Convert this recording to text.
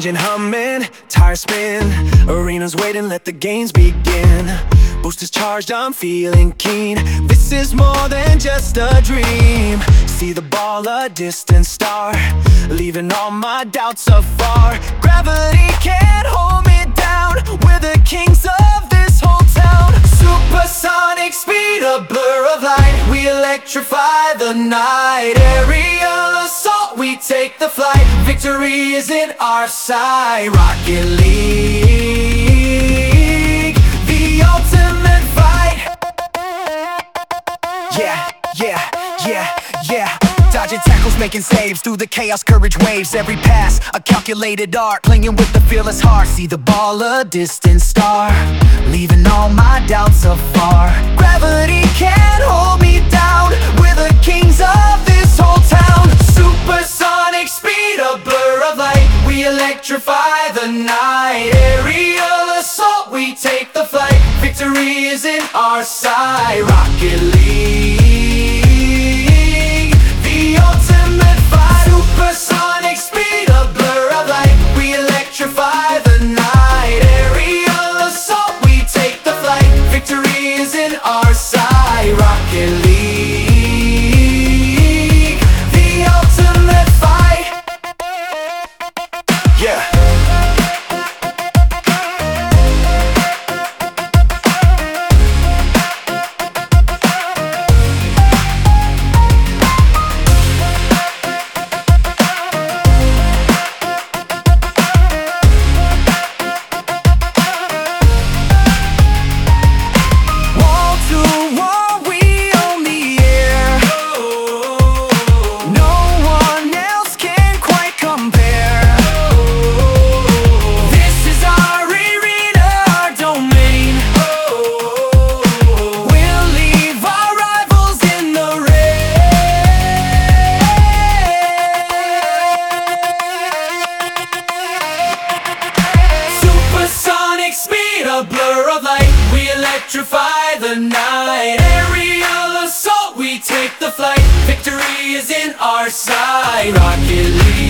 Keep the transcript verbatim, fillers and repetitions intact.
engine humming, tires spin, arenas waiting, let the games begin. Boosters charged, I'm feeling keen. This is more than just a dream. See the ball, a distant star, leaving all my doubts afar. Gravity can't hold me down, we're the kings of this whole town. Supersonic speed, a blur of light, we electrify the night. Aerial assault, we take the flight, victory is in our sight. Rocket League, the ultimate fight. Yeah, yeah, yeah, yeah. Dodging tackles, making saves through the chaos, courage waves. Every pass, a calculated art, playing with the fearless heart. See the ball, a distant star, leaving all my doubts afar. Gravity can't hold me down, we're the kings of this whole town. Supersonic speed, a blur of light, we electrify the night. Aerial assault, we take the flight, victory is in our sight. Rocket League, the ultimate fight. Supersonic speed, a blur of light, we electrify the night. Aerial assault, we take the flight, victory is in our sight. Rocket League, the ultimate fight. Yeah. A blur of light, we electrify the night. Aerial assault, we take the flight, victory is in our sight. Rocket League.